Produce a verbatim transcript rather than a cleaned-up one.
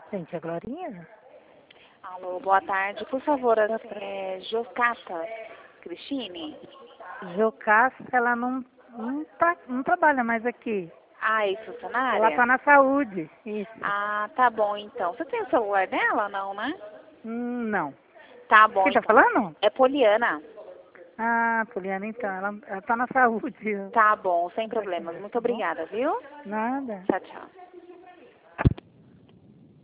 Gente, a Glorinha? Alô, boa tarde. Por favor, é, Jocasta Cristine? Jocasta, ela não, não, tá, não trabalha mais aqui. Ah, é Ela funcionária? tá na saúde, isso. Ah, tá bom então. Você tem o celular dela, não, né? Hum, não. Tá bom Quem tá então. falando? É Poliana. Ah, Poliana, então, ela, ela tá na saúde. Tá bom, sem Tá aqui, problemas. Muito tá bom? obrigada, viu? Nada. Tchau, tchau.